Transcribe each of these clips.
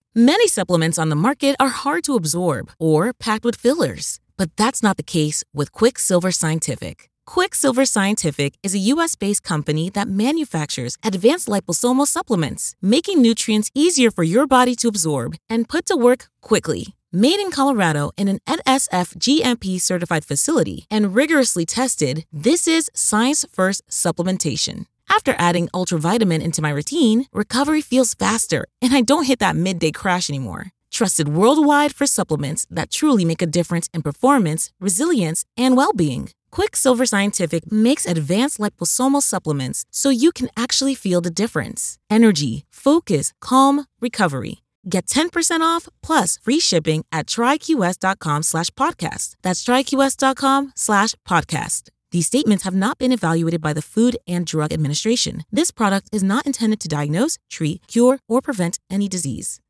Many supplements on the market are hard to absorb or packed with fillers, but that's not the case with Quicksilver Scientific. Quicksilver Scientific is a U.S.-based company that manufactures advanced liposomal supplements, making nutrients easier for your body to absorb and put to work quickly. Made in Colorado in an NSF GMP certified facility and rigorously tested, this is science-first supplementation. After adding Ultravitamin into my routine, recovery feels faster and I don't hit that midday crash anymore. Trusted worldwide for supplements that truly make a difference in performance, resilience, and well-being. Quicksilver Scientific makes advanced liposomal supplements so you can actually feel the difference. Energy, focus, calm, recovery. Get 10% off plus free shipping at tryqs.com/podcast. That's tryqs.com/podcast. These statements have not been evaluated by the Food and Drug Administration. This product is not intended to diagnose, treat, cure, or prevent any disease.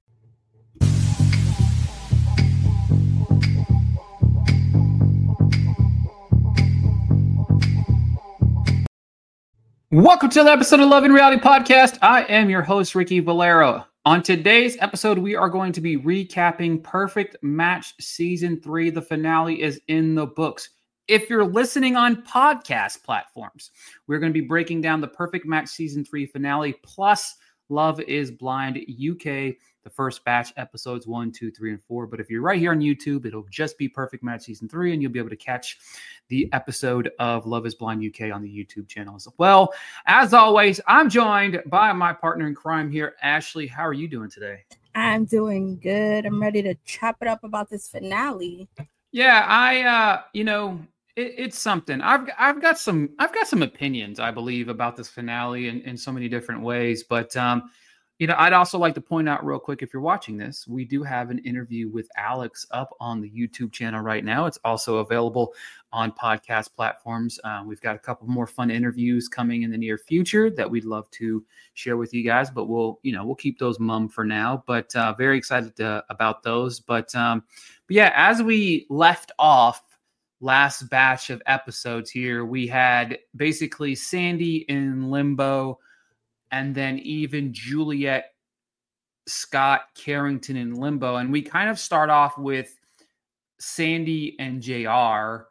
Welcome to the episode of Love and Reality Podcast. I am your host, Ricky Valero. On today's episode, we are going to be recapping Perfect Match Season 3. The finale is in the books. If you're listening on podcast platforms, we're going to be breaking down the Perfect Match Season 3 finale plus Love is Blind UK, the first batch, episodes 1, 2, 3, and 4. But if you're right here on YouTube, it'll just be Perfect Match Season 3, and you'll be able to catch the episode of Love is Blind UK on the YouTube channel as well. As always, I'm joined by my partner in crime here, Ashley. How are you doing today? I'm doing good. I'm ready to chop it up about this finale. Yeah, it's something. I've got some opinions, I believe, about this finale in so many different ways. But I'd also like to point out real quick, if you're watching this, we do have an interview with Alex up on the YouTube channel right now. It's also available on podcast platforms. We've got a couple more fun interviews coming in the near future that we'd love to share with you guys, but we'll keep those mum for now. But very excited about those. But yeah, as we left off last batch of episodes here, we had basically Sandy in limbo, and then even Juliet, Scott, Carrington in limbo. And we kind of start off with Sandy and JR.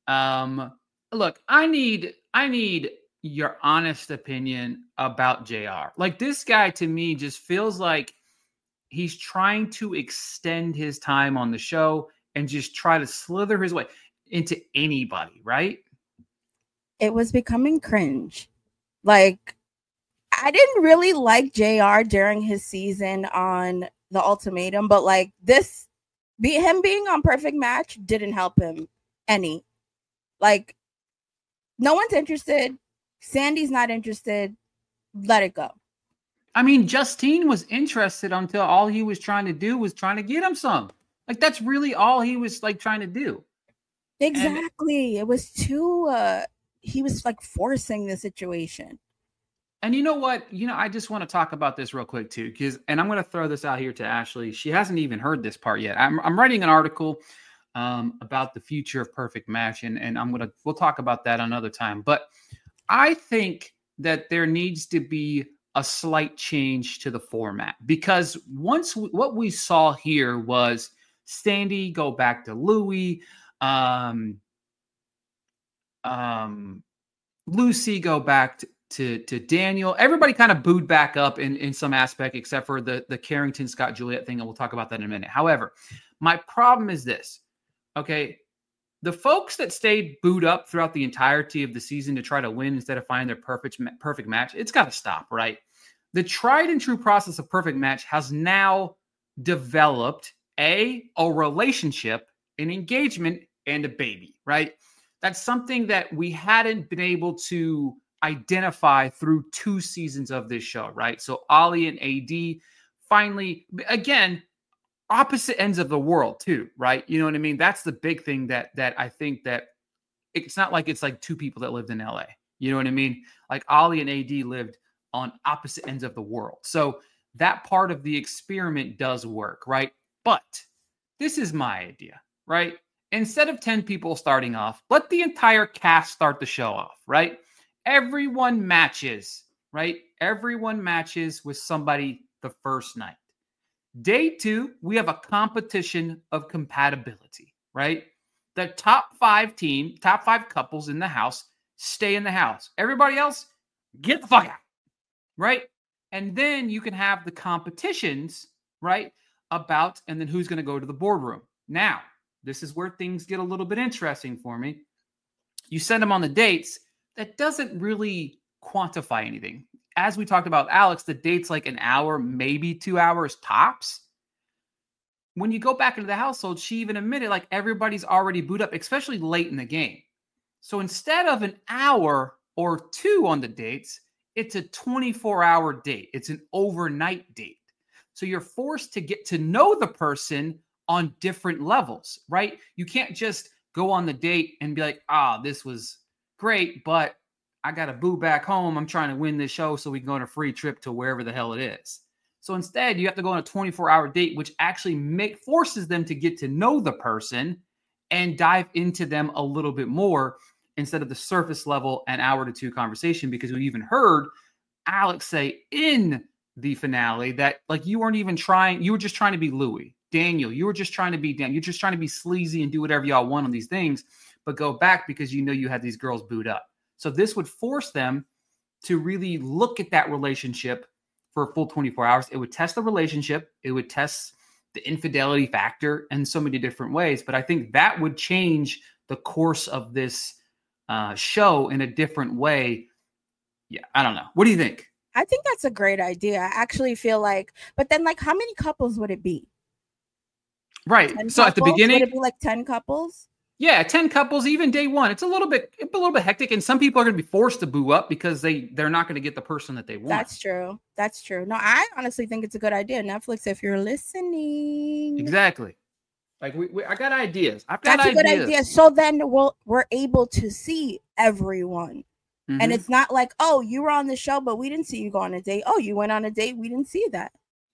Look, I need your honest opinion about JR. Like, this guy to me just feels like he's trying to extend his time on the show and just try to slither his way into anybody, right? It was becoming cringe. Like, I didn't really like JR during his season on The Ultimatum, but like him being on Perfect Match didn't help him any. Like, no one's interested. Sandy's not interested. Let it go. I mean, Justine was interested until all he was trying to do was trying to get him some. Like, that's really all he was like trying to do. Exactly. It was too he was like forcing the situation. And you know what? I just want to talk about this real quick too, and I'm going to throw this out here to Ashley. She hasn't even heard this part yet. I'm writing an article about the future of Perfect Match, and we'll talk about that another time. But I think that there needs to be a slight change to the format, because what we saw here was Sandy go back to Louie, Lucy go back to Daniel. Everybody kind of booed back up in some aspect, except for the Carrington Scott Juliet thing, and we'll talk about that in a minute. However, my problem is this. Okay, the folks that stayed booed up throughout the entirety of the season to try to win instead of finding their perfect match, it's got to stop, right? The tried and true process of Perfect Match has now developed a relationship, an engagement, and a baby, right? That's something that we hadn't been able to identify through 2 seasons of this show, right? So Ollie and AD finally, again, opposite ends of the world too, right? You know what I mean? That's the big thing that I think that it's not like it's like 2 people that lived in LA. You know what I mean? Like Ollie and AD lived on opposite ends of the world. So that part of the experiment does work, right? But this is my idea, right? Instead of 10 people starting off, let the entire cast start the show off, right? Everyone matches, right? Everyone matches with somebody the first night. Day 2, we have a competition of compatibility, right? The top 5 couples in the house stay in the house. Everybody else, get the fuck out, right? And then you can have the competitions, right? And then who's going to go to the boardroom. Now, this is where things get a little bit interesting for me. You send them on the dates. That doesn't really quantify anything. As we talked about Alex, the date's like an hour, maybe 2 hours tops. When you go back into the household, she even admitted like everybody's already booed up, especially late in the game. So instead of an hour or 2 on the dates, it's a 24-hour date. It's an overnight date. So you're forced to get to know the person on different levels, right? You can't just go on the date and be like, this was great, but I got to boo back home. I'm trying to win this show so we can go on a free trip to wherever the hell it is. So instead, you have to go on a 24-hour date, which actually forces them to get to know the person and dive into them a little bit more instead of the surface level an hour to 2 conversation. Because we even heard Alex say in the finale that like you weren't even trying, you were just trying to be Louis. Daniel, you were just trying to be Dan. You're just trying to be sleazy and do whatever y'all want on these things, but go back because you know you had these girls booed up. So this would force them to really look at that relationship for a full 24 hours. It would test the relationship. It would test the infidelity factor in so many different ways. But I think that would change the course of this show in a different way. Yeah, I don't know. What do you think? I think that's a great idea. I actually feel like, but then like how many couples would it be? Right. So at the beginning, would it be like 10 couples? Yeah, 10 couples, even day 1. It's a little bit hectic. And some people are going to be forced to boo up because they're not going to get the person that they want. That's true. No, I honestly think it's a good idea. Netflix, if you're listening. Exactly. Like I got ideas. That's a good idea. So then we're able to see everyone. Mm-hmm. And it's not like, oh, you were on the show, but we didn't see you go on a date. Oh, you went on a date. We didn't see that.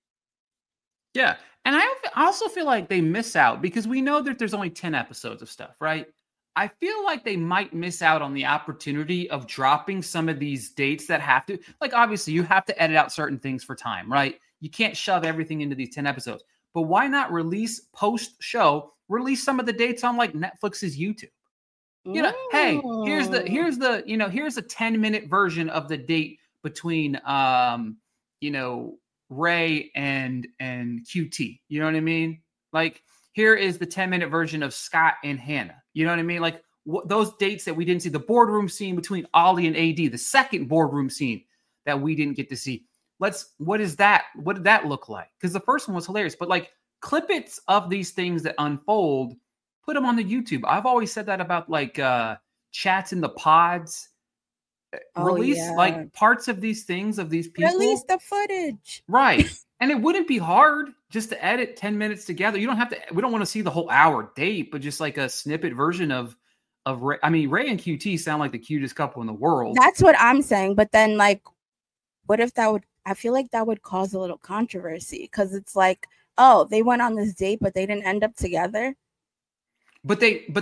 Yeah. And I also feel like they miss out because we know that there's only 10 episodes of stuff, right? I feel like they might miss out on the opportunity of dropping some of these dates that have to, like, obviously you have to edit out certain things for time, right? You can't shove everything into these 10 episodes, but why not release release some of the dates on like Netflix's YouTube? You know, hey, here's a 10-minute version of the date between, Ray and QT. You know what I mean? Like, here is the 10-minute version of Scott and Hannah. You know what I mean? Like those dates that we didn't see, the boardroom scene between Ollie and AD, the second boardroom scene that we didn't get to see. What is that? What did that look like? Because the first one was hilarious, but like clippets of these things that unfold, put them on the YouTube. I've always said that about like chats in the pods. Release like parts of these things of these people. Release the footage. Right. And it wouldn't be hard just to edit 10 minutes together. You don't have to, we don't want to see the whole hour date, but just like a snippet version of Ray. I mean, Ray and QT sound like the cutest couple in the world. That's what I'm saying. But then like, what if I feel like that would cause a little controversy because it's like, oh, they went on this date, but they didn't end up together. But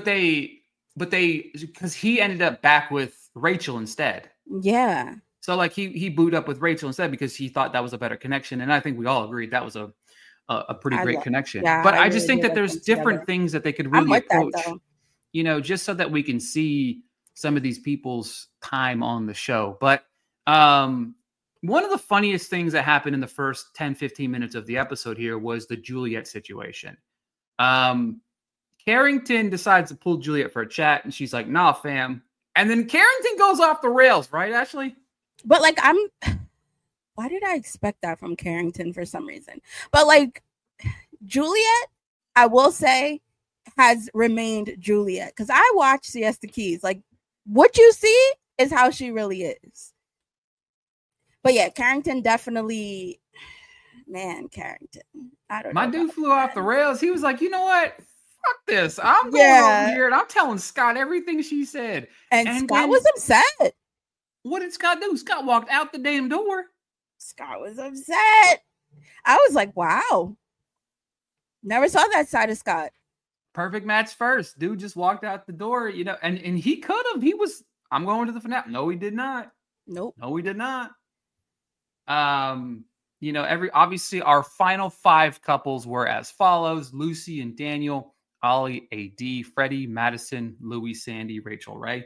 because he ended up back with Rachel instead. Yeah. So like he booed up with Rachel instead because he thought that was a better connection. And I think we all agreed that was a pretty great connection. Yeah, but I just think that there's different things that they could really approach, just so that we can see some of these people's time on the show. But one of the funniest things that happened in the first 10, 15 minutes of the episode here was the Juliet situation. Carrington decides to pull Juliet for a chat and she's like, nah, fam. And then Carrington goes off the rails, right, Ashley? But like, why did I expect that from Carrington for some reason? But like, Juliet, I will say, has remained Juliet. Because I watch Siesta Keys. Like, what you see is how she really is. But yeah, Carrington definitely, Carrington. I don't know. My dude flew off the rails. He was like, you know what? Fuck this. I'm going over here and I'm telling Scott everything she said. And Scott was upset. What did Scott do? Scott walked out the damn door. Scott was upset. I was like, wow. Never saw that side of Scott. Perfect match first. Dude just walked out the door, and he could have. I'm going to the finale. No, he did not. Nope. No, he did not. obviously our final 5 couples were as follows: Lucy and Daniel, Ollie, AD, Freddie, Madison, Louis, Sandy, Rachel Ray.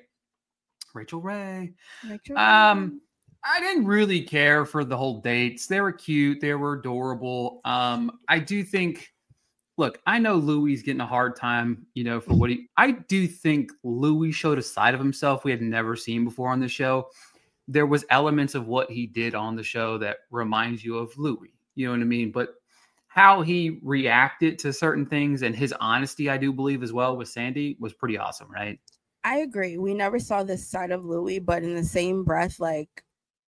I didn't really care for the whole dates. They were cute. They were adorable. I do think, look, I know Louis getting a hard time, for what I do think Louis showed a side of himself we had never seen before on the show. There was elements of what he did on the show that reminds you of Louis. You know what I mean? But how he reacted to certain things and his honesty, I do believe as well with Sandy, was pretty awesome, right? I agree. We never saw this side of Louis, but in the same breath, like,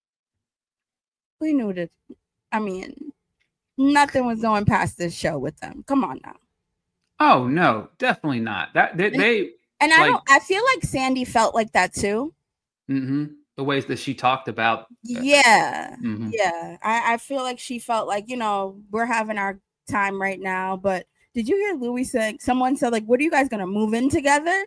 we knew that. I mean, nothing was going past this show with them. Come on now. Oh no, definitely not. I feel like Sandy felt like that too. Mm-hmm. The ways that she talked about. Yeah. Mm-hmm. Yeah. I feel like she felt like, we're having our time right now. But did you hear Louis saying, someone said, like, what are you guys going to move in together?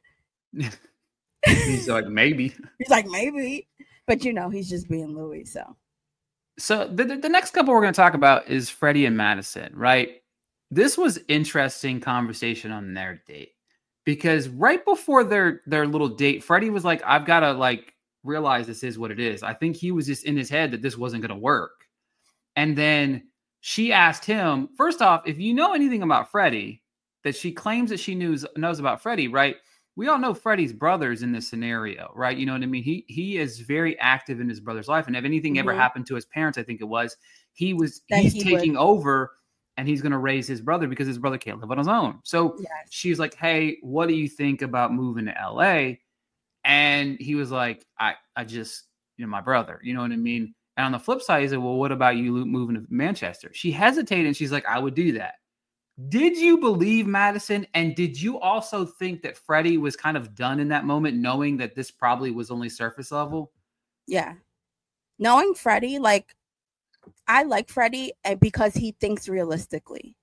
He's like, maybe. He's like, maybe. But, he's just being Louis. So the next couple we're going to talk about is Freddie and Madison, right? This was interesting conversation on their date. Because right before their little date, Freddie was like, I've got to, realize this is what it is. I think he was just in his head that this wasn't going to work. And then she asked him, first off, if you know anything about Freddie, that she claims that she knows about Freddie, right? We all know Freddie's brothers in this scenario, right? You know what I mean? He is very active in his brother's life. And if anything ever happened to his parents, I think it was, he's taking over and he's going to raise his brother because his brother can't live on his own. So she's like, hey, what do you think about moving to LA? And he was like, I just, my brother, you know what I mean? And on the flip side, he said, well, what about you moving to Manchester? She hesitated and she's like, I would do that. Did you believe Madison? And did you also think that Freddie was kind of done in that moment, knowing that this probably was only surface level? Yeah. Knowing Freddie, I like Freddie because he thinks realistically.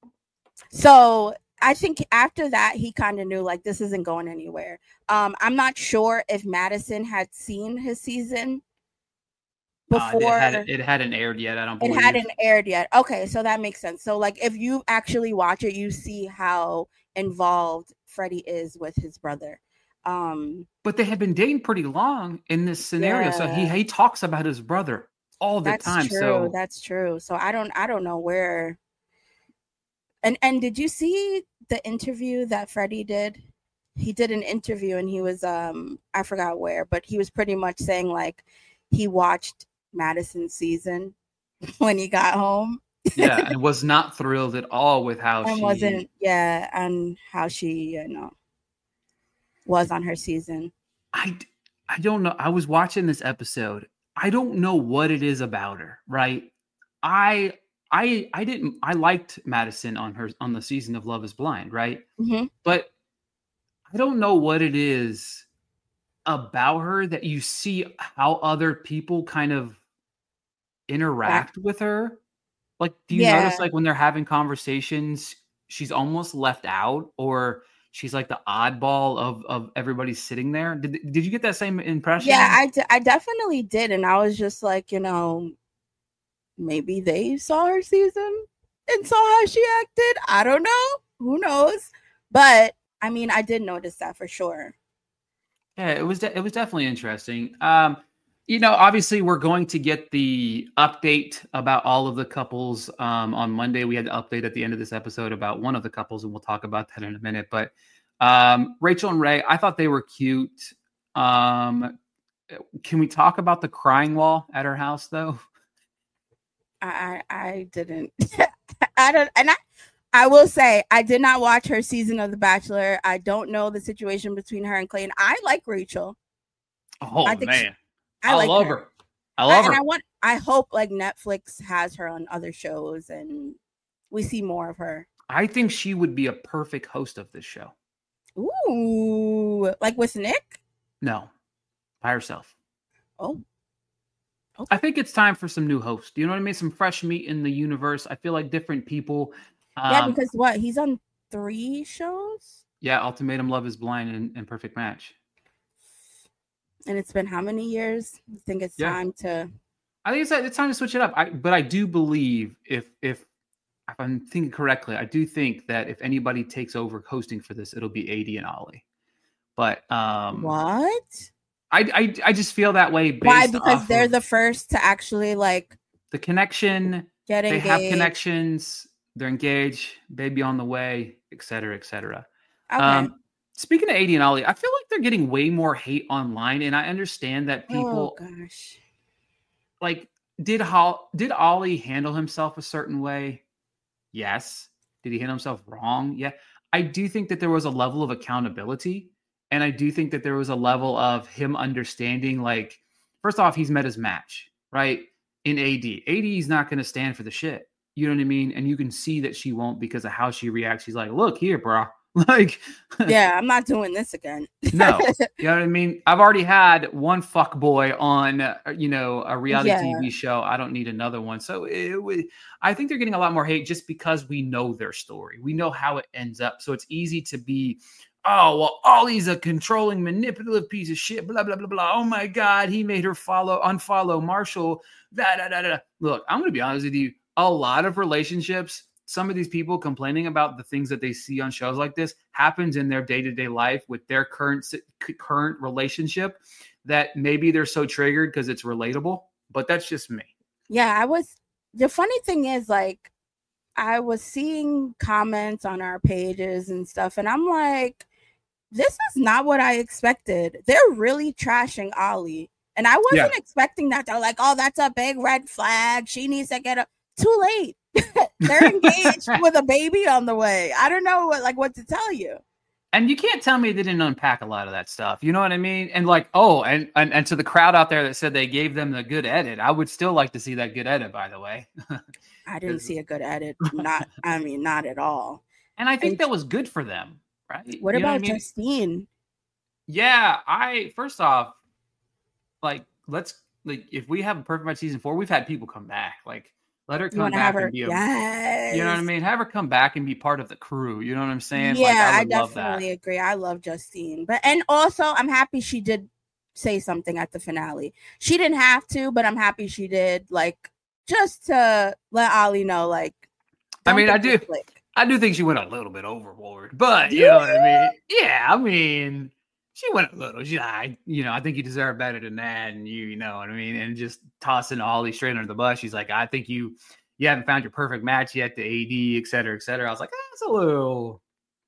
So I think after that, he kind of knew this isn't going anywhere. I'm not sure if Madison had seen his season before. It hadn't aired yet. I don't believe it hadn't aired yet. Okay, so that makes sense. So if you actually watch it, you see how involved Freddie is with his brother. But they had been dating pretty long in this scenario, so he talks about his brother all the time. That's true. So that's true. So I don't know where. And did you see the interview that Freddie did? He did an interview and he was I forgot where, but he was pretty much saying he watched Madison's season when he got home. Yeah, and was not thrilled at all with how and how she was on her season. I don't know. I was watching this episode. I don't know what it is about her, right? I liked Madison on the season of Love is Blind, right? Mm-hmm. But I don't know what it is about her that you see how other people kind of interact with her. Do you notice when they're having conversations, she's almost left out, or she's the oddball of everybody sitting there? Did you get that same impression? Yeah, I definitely did. And I was just maybe they saw her season and saw how she acted. I don't know. Who knows? But I mean, I did notice that for sure. Yeah, it was definitely interesting. Obviously we're going to get the update about all of the couples on Monday. We had the update at the end of this episode about one of the couples, and we'll talk about that in a minute. But Rachel and Ray, I thought they were cute. Can we talk about the crying wall at her house though? I didn't. I will say I did not watch her season of The Bachelor. I don't know the situation between her and Clayton. I like Rachel. Oh man, I love her. I love her. And I hope Netflix has her on other shows and we see more of her. I think she would be a perfect host of this show. Ooh, with Nick? No, by herself. Oh. Okay. I think it's time for some new hosts. You know what I mean? Some fresh meat in the universe. I feel like different people. Because he's on 3 shows? Yeah, Ultimatum, Love is Blind, and Perfect Match. And it's been how many years? I think it's time to. I think it's time to switch it up. But I do believe if I'm thinking correctly, I do think that if anybody takes over hosting for this, it'll be AD and Ollie. But what? I just feel that way. Why? Because they're the first to actually like the connection. Get engaged. They have connections. They're engaged. Baby on the way, et cetera, et cetera. Okay. Speaking of AD and Ollie, I feel like they're getting way more hate online, and I understand that people. Oh gosh. Like, did Ollie handle himself a certain way? Yes. Did he handle himself wrong? Yeah. I do think that there was a level of accountability, and I do think that there was a level of him understanding, like, first off, he's met his match, right? In AD. AD's not going to stand for the shit. You know what I mean? And you can see that she won't because of how she reacts. She's like, look here, bro. Like, yeah, I'm not doing this again. No, you know what I mean? I've already had one fuck boy on, a reality TV show. I don't need another one. So I think they're getting a lot more hate just because we know their story. We know how it ends up. So it's easy to be, oh, well, Ollie's a controlling, manipulative piece of shit, blah, blah, blah, blah. Oh my God, he made her unfollow Marshall. Look, I'm going to be honest with you. A lot of relationships, some of these people complaining about the things that they see on shows like this happens in their day-to-day life with their current relationship that maybe they're so triggered because it's relatable, but that's just me. Yeah, the funny thing is, like, I was seeing comments on our pages and stuff, and I'm like, this is not what I expected. They're really trashing Ollie. And I wasn't expecting that. They're like, oh, that's a big red flag. She needs to get up. Too late. They're engaged with a baby on the way. I don't know what to tell you. And you can't tell me they didn't unpack a lot of that stuff. You know what I mean? And like, oh, and to the crowd out there that said they gave them the good edit, I would still like to see that good edit, by the way. I didn't see a good edit. Not at all. And I think that was good for them, right? What about Justine? Yeah, first off, if we have a perfect match season 4, we've had people come back. Like, let her come back and be you know what I mean? Have her come back and be part of the crew. You know what I'm saying? Yeah, I definitely agree. I love Justine. And also I'm happy she did say something at the finale. She didn't have to, but I'm happy she did, like, just to let Ollie know, like, I mean, I do think she went a little bit overboard, but you know what I mean? Yeah, I mean, she went a little. I think you deserve better than that, and you know what I mean. And just tossing Ollie straight under the bus. She's like, I think you haven't found your perfect match yet. The AD, et cetera, et cetera. I was like, that's a little,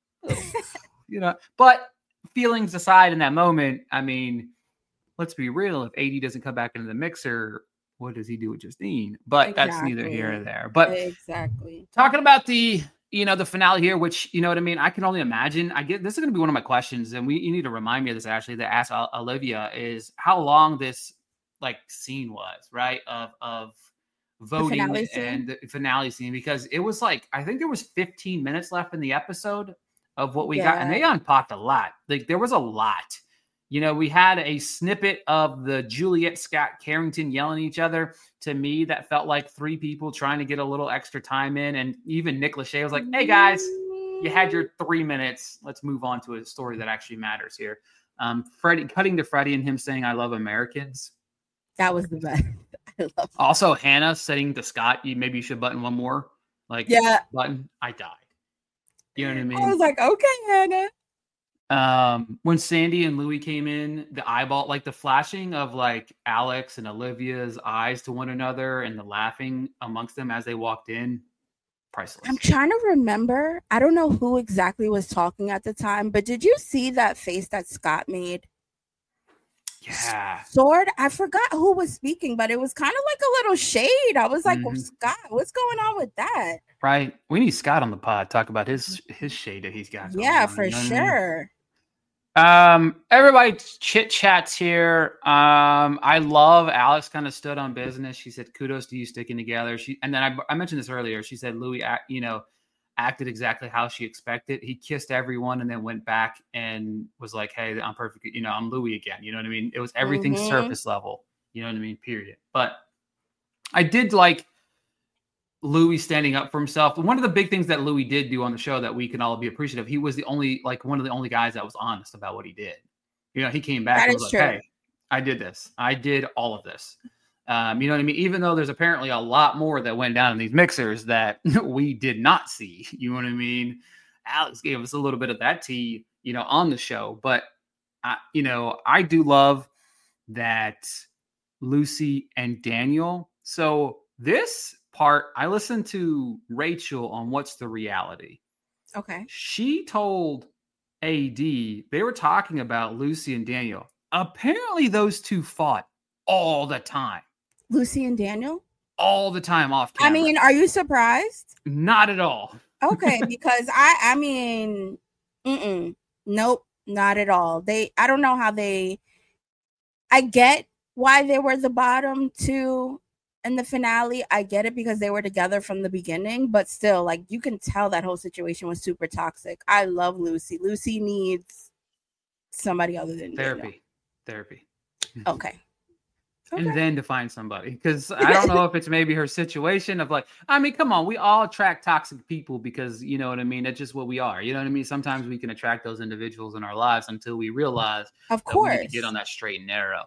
But feelings aside, in that moment, I mean, let's be real. If AD doesn't come back into the mixer, what does he do with Justine? But that's neither here nor there. But talking about the finale here, which, you know what I mean? I can only imagine. This is going to be one of my questions, and you need to remind me of this, Ashley, that asked Olivia, is how long this scene was, right? Of voting and the finale scene, because it was I think there was 15 minutes left in the episode of what we got, and they unpacked a lot. Like, there was a lot. We had a snippet of the Juliet Scott Carrington yelling at each other. To me, that felt like 3 people trying to get a little extra time in. And even Nick Lachey was like, hey, guys, you had your 3 minutes. Let's move on to a story that actually matters here. Freddie, cutting to Freddie and him saying, I love Americans. That was the best. I love also, Hannah saying to Scott, maybe you should button one more. Button. I died. You know what I mean? I was like, okay, Hannah. When Sandy and Louis came in, the eyeball, the flashing of Alex and Olivia's eyes to one another and the laughing amongst them as they walked in, priceless. I'm trying to remember. I don't know who exactly was talking at the time, but did you see that face that Scott made? Yeah. Sword. I forgot who was speaking, but it was kind of like a little shade. I was like, Scott, what's going on with that? Right. We need Scott on the pod. Talk about his shade that he's got. Yeah, for sure. Everybody chit chats here. I love Alex kind of stood on business. She said, kudos to you sticking together. And then I mentioned this earlier. She said Louis, acted exactly how she expected. He kissed everyone and then went back and was like, hey, I'm perfect. I'm Louis again. You know what I mean? It was everything surface level. You know what I mean? Period. But I did like Louis standing up for himself. One of the big things that Louis did do on the show that we can all be appreciative, he was one of the only guys that was honest about what he did. He came back and was like, hey, I did this. I did all of this. You know what I mean? Even though there's apparently a lot more that went down in these mixers that we did not see. You know what I mean? Alex gave us a little bit of that tea, on the show. But, I do love that Lucy and Daniel. So this part, I listened to Rachel on What's the Reality. Okay. She told AD, they were talking about Lucy and Daniel. Apparently those two fought all the time. Lucy and Daniel? All the time off camera. I mean, are you surprised? Not at all. Okay, because I mean, nope, not at all. I don't know how I get why they were the bottom two in the finale. I get it because they were together from the beginning, but still, like, you can tell that whole situation was super toxic. I love Lucy. Lucy needs somebody other than therapy. Okay. And then to find somebody, because I don't know if it's maybe her situation of like, I mean, come on, we all attract toxic people because, you know what I mean? That's just what we are. You know what I mean? Sometimes we can attract those individuals in our lives until we realize of course we need to get on that straight and narrow.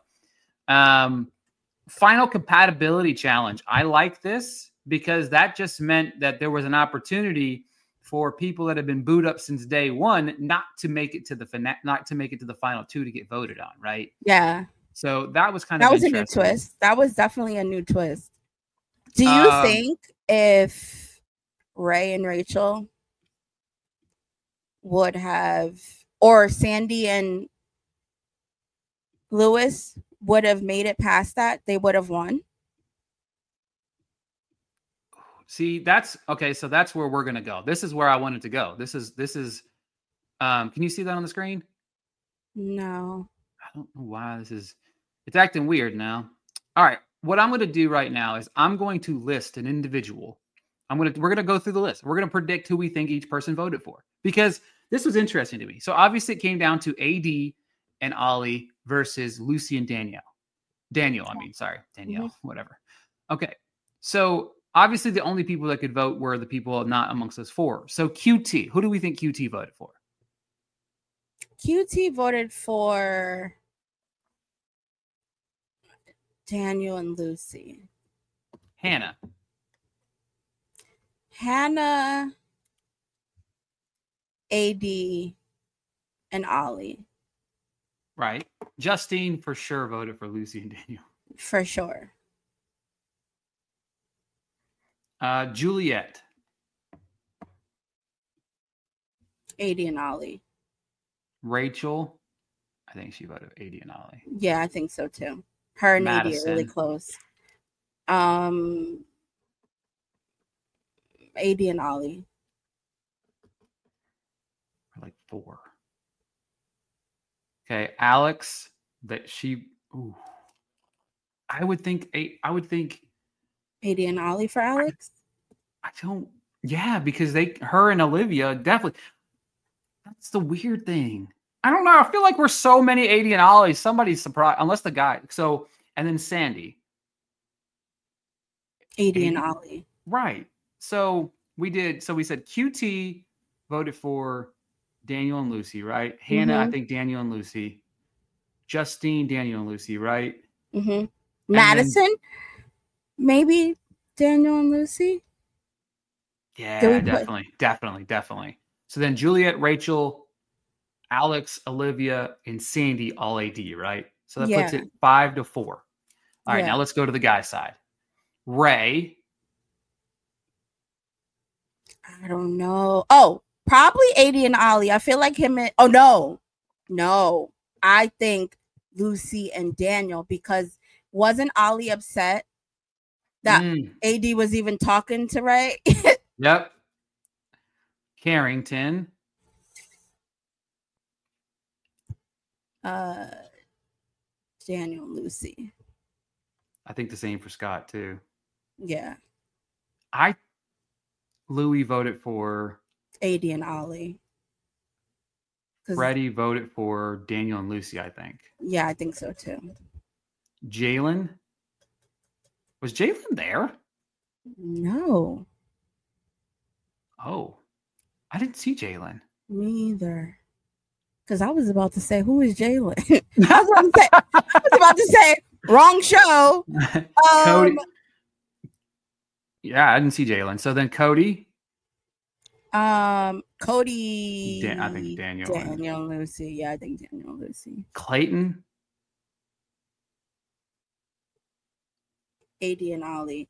Final compatibility challenge. I like this because that just meant that there was an opportunity for people that have been booed up since day one not to make it to the final two to get voted on, right? Yeah. So that was that was a new twist. That was definitely a new twist. Do you think if Ray and Rachel would have, or Sandy and Lewis would have made it past that, they would have won? See, that's okay. So that's where we're going to go. This is where I wanted to go. This is, can you see that on the screen? No. I don't know why it's acting weird now. All right. What I'm going to do right now is I'm going to list an individual. We're going to go through the list. We're going to predict who we think each person voted for, because this was interesting to me. So obviously it came down to AD and Ollie versus Lucy and Danielle. Danielle, whatever. Okay. So obviously the only people that could vote were the people not amongst us four. So QT, who do we think QT voted for? QT voted for Daniel and Lucy. Hannah, AD, and Ollie. Right. Justine for sure voted for Lucy and Daniel. For sure. Juliet. AD and Ollie. Rachel. I think she voted AD and Ollie. Yeah, I think so too. Her and AD are really close. AD and Ollie. Like 4. Okay, Alex. I would think AD and Ollie for Alex. Because her and Olivia definitely. That's the weird thing. I don't know. I feel like we're so many AD and Ollie. Somebody's surprised, unless the guy. So, and then Sandy. AD and Ollie. Right. So we said QT voted for Daniel and Lucy, right? Hannah, I think Daniel and Lucy. Justine, Daniel and Lucy, right? Mm-hmm. Madison, maybe Daniel and Lucy. Yeah, definitely. So then Juliet, Rachel, Alex, Olivia, and Sandy all AD, right? So that puts it 5-4. All right, now let's go to the guy side. Ray. I don't know. Oh, probably AD and Ollie. I feel like him and no. I think Lucy and Daniel, because wasn't Ollie upset that AD was even talking to Ray? Yep. Carrington. Daniel and Lucy. I think the same for Scott too. Yeah. Louis voted for AD and Ollie. Freddie voted for Daniel and Lucy, I think. Yeah, I think so too. Jalen. Was Jalen there? No. Oh. I didn't see Jalen. Me either. Because I was about to say, who is Jalen? I was about to say, Wrong show. Cody. Yeah, I didn't see Jalen. So then Cody. Cody. I think Daniel. Daniel Lucy. Yeah, I think Daniel Lucy. Clayton. AD and Ollie.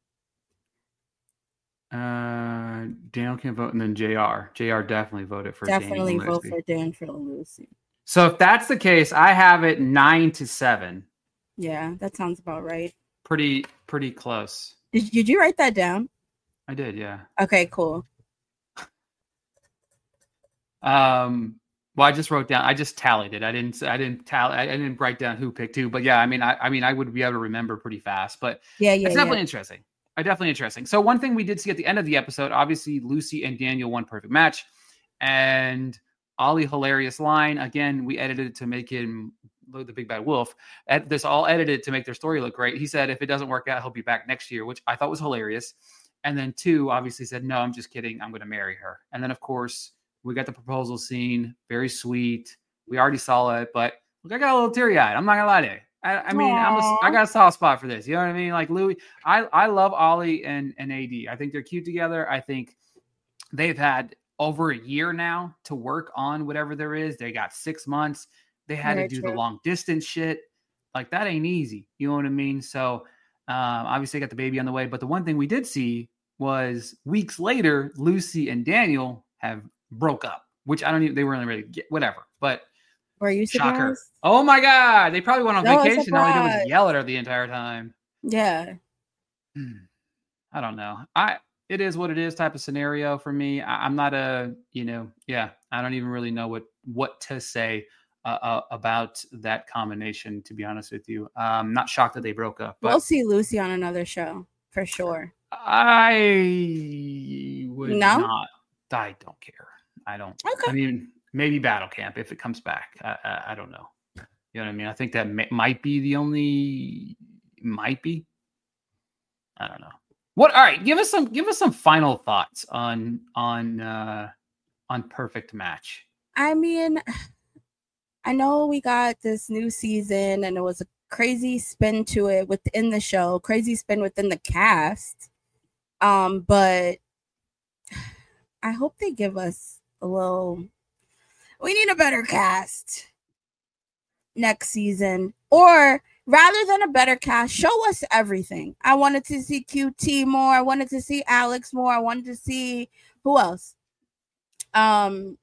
Daniel can't vote, and then JR. JR definitely voted for. Definitely vote for Dan for Lucy. So if that's the case, I have it 9-7. Yeah, that sounds about right. Pretty close. Did you write that down? I did, yeah. Okay, cool. Well, I just wrote down. I just tallied it. I didn't write down who picked who. But yeah, I mean, I would be able to remember pretty fast. But it's definitely interesting. Definitely interesting. So one thing we did see at the end of the episode, obviously Lucy and Daniel won perfect match, and Ollie hilarious line. Again, we edited it to make him look the big bad wolf. This all edited to make their story look great. He said, if it doesn't work out, he'll be back next year, which I thought was hilarious. And then 2 obviously said, no, I'm just kidding. I'm going to marry her. And then of course we got the proposal scene. Very sweet. We already saw it, but look, I got a little teary eyed. I'm not gonna lie to you. I mean, I got a soft spot for this. You know what I mean? Like Louis, I love Ollie and AD. I think they're cute together. I think they've had over a year now to work on whatever there is. They got 6 months. They had to do the long distance shit. Like that ain't easy. You know what I mean? So obviously got the baby on the way. But the one thing we did see was weeks later, Lucy and Daniel have broke up, which they weren't really whatever. But were you surprised? Shocker. Oh my God. They probably went on vacation. All they did was yell at her the entire time. Yeah. I don't know. It is what it is type of scenario for me. I'm not I don't even really know what to say about that combination, to be honest with you. I'm not shocked that they broke up. But we'll see Lucy on another show for sure. I would not. I don't care. I don't. Okay. I mean, maybe Battle Camp if it comes back. I don't know. You know what I mean? I think that might be the only. Might be. I don't know. What? All right. Give us some final thoughts on Perfect Match. I mean, I know we got this new season, and it was a crazy spin to it within the show, crazy spin within the cast. But I hope they give us a little. We need a better cast next season, or rather than a better cast, show us everything. I wanted to see QT more. I wanted to see Alex more. I wanted to see who else? Hannah.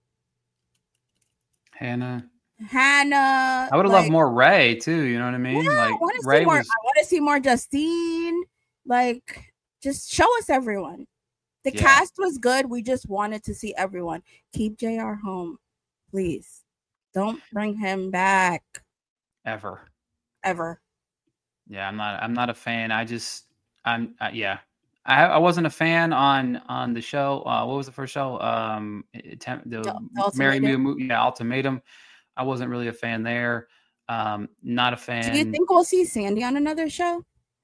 I would have loved more Ray too. You know what I mean? Yeah, like I want to see more Justine. Like, just show us everyone. The cast was good. We just wanted to see everyone. Keep JR home, please. Don't bring him back. Ever. Yeah, I'm not a fan. I wasn't a fan on the show. What was the first show? The Mary Moo Ultimatum. I wasn't really a fan there. Not a fan. Do you think we'll see Sandy on another show?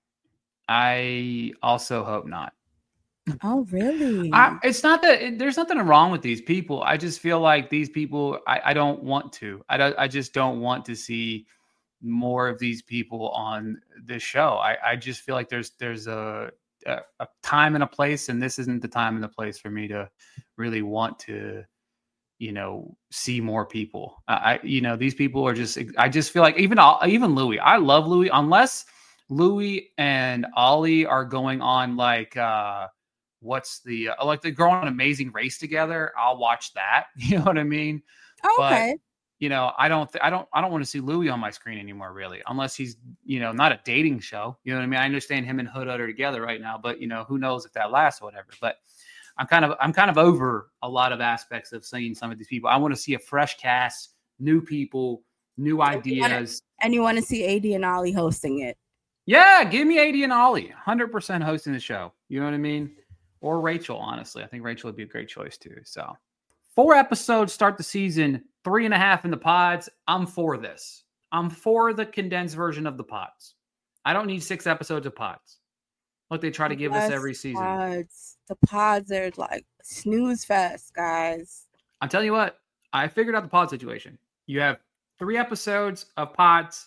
I also hope not. Oh, really? It's not that there's nothing wrong with these people. I just feel like these people, I don't want to. I just don't want to see more of these people on this show. I just feel like there's a time and a place, and this isn't the time and the place for me to really want to, see more people. These people are just. I just feel like even Louis. I love Louis, unless Louis and Ollie are going on like. What's the like they're going on an Amazing Race together. I'll watch that. You know what I mean? Okay. But, I don't want to see Louis on my screen anymore, really, unless he's, not a dating show. You know what I mean? I understand him and Hood are together right now, but who knows if that lasts or whatever. But I'm kind of over a lot of aspects of seeing some of these people. I want to see a fresh cast, new people, new ideas. And you want to see AD and Ollie hosting it? Yeah, give me AD and Ollie 100% hosting the show. You know what I mean? Or Rachel, honestly. I think Rachel would be a great choice too. So 4 episodes start the season, 3.5 in the pods. I'm for this. I'm for the condensed version of the pods. I don't need 6 episodes of pods. Look, they try to give us every season. The pods are like snooze fest, guys. I'm telling you what, I figured out the pod situation. You have 3 episodes of pods.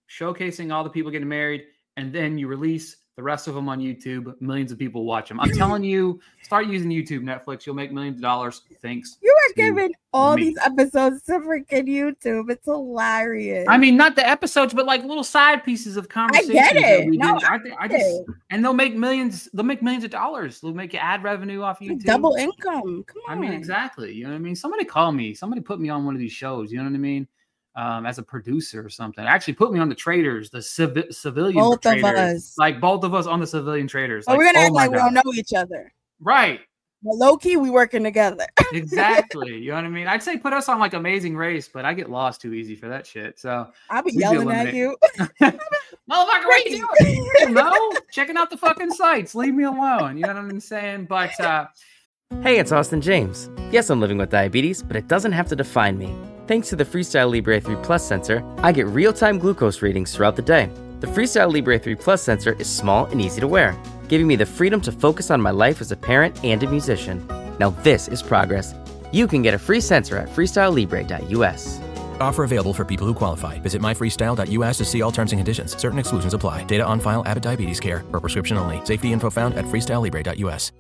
showcasing all the people getting married, and then you release the rest of them on YouTube. Millions of people watch them. I'm telling you, start using YouTube, Netflix. You'll make millions of dollars. Thanks. You are giving all these episodes to freaking YouTube. It's hilarious. I mean, not the episodes, but like little side pieces of conversation. I get it. No, I just, and they'll make millions. They'll make millions of dollars. They'll make ad revenue off YouTube. Double income. Come on. I mean, exactly. You know what I mean? Somebody call me. Somebody put me on one of these shows. You know what I mean? As a producer or something. Actually put me on the Traders, the civilian both traders. Of us. Like both of us on the civilian traders. We're going to act like we don't know each other. Right. But low-key, we working together. Exactly. You know what I mean? I'd say put us on like Amazing Race, but I get lost too easy for that shit. So I'll be yelling at you. Motherfucker, what you doing? No, checking out the fucking sites. Leave me alone. You know what I'm saying? But hey, it's Austin James. Yes, I'm living with diabetes, but it doesn't have to define me. Thanks to the Freestyle Libre 3 Plus sensor, I get real-time glucose readings throughout the day. The Freestyle Libre 3 Plus sensor is small and easy to wear, giving me the freedom to focus on my life as a parent and a musician. Now this is progress. You can get a free sensor at freestylelibre.us. Offer available for people who qualify. Visit myfreestyle.us to see all terms and conditions. Certain exclusions apply. Data on file. Abbott Diabetes Care. For prescription only. Safety info found at freestylelibre.us.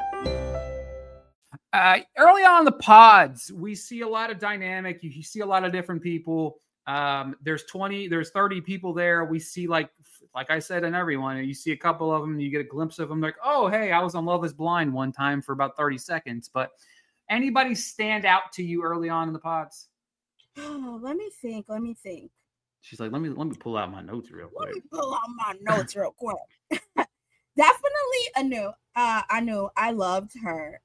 Early on in the pods, we see a lot of dynamic. You see a lot of different people. There's 30 people there. We see like I said, in everyone, you see a couple of them, you get a glimpse of them. Like, oh, hey, I was on Love Is Blind one time for about 30 seconds. But anybody stand out to you early on in the pods? Oh, let me think. She's like, let me pull out my notes real quick. Let me pull out my notes real quick. Definitely Anu. I loved her.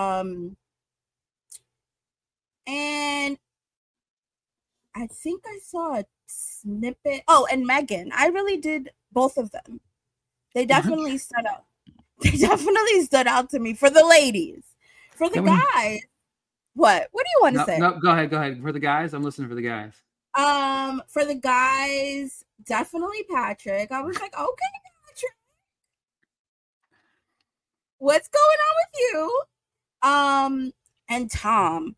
And I think I saw a snippet. Oh, and Megan. I really did both of them. They definitely stood out. They definitely stood out to me for the ladies. For the guys. What? What do you want to say? No, go ahead. For the guys, I'm listening for the guys. For the guys, definitely Patrick. I was like, okay, Patrick. What's going on with you? And Tom.